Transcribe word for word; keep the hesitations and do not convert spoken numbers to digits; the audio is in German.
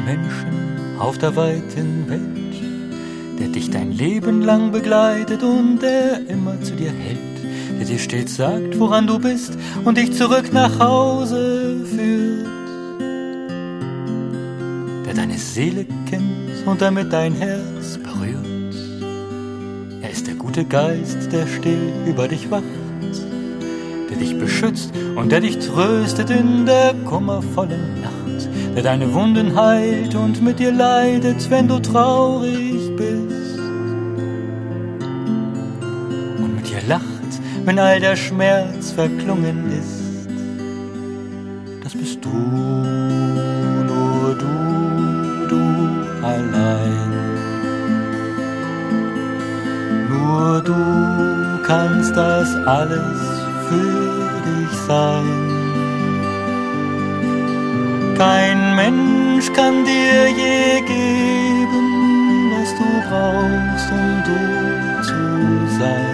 Menschen auf der weiten Welt, der dich dein Leben lang begleitet und der immer zu dir hält, der dir stets sagt, woran du bist und dich zurück nach Hause führt, der deine Seele kennt und damit dein Herz berührt. Er ist der gute Geist, der still über dich wacht, der dich beschützt und der dich tröstet in der kummervollen Nacht, der deine Wunden heilt und mit dir leidet, wenn du traurig bist, und mit dir lacht, wenn all der Schmerz verklungen ist. Das bist du, nur du, du allein. Nur du kannst das alles für dich sein. Kein Mensch kann dir je geben, was du brauchst, um du zu sein.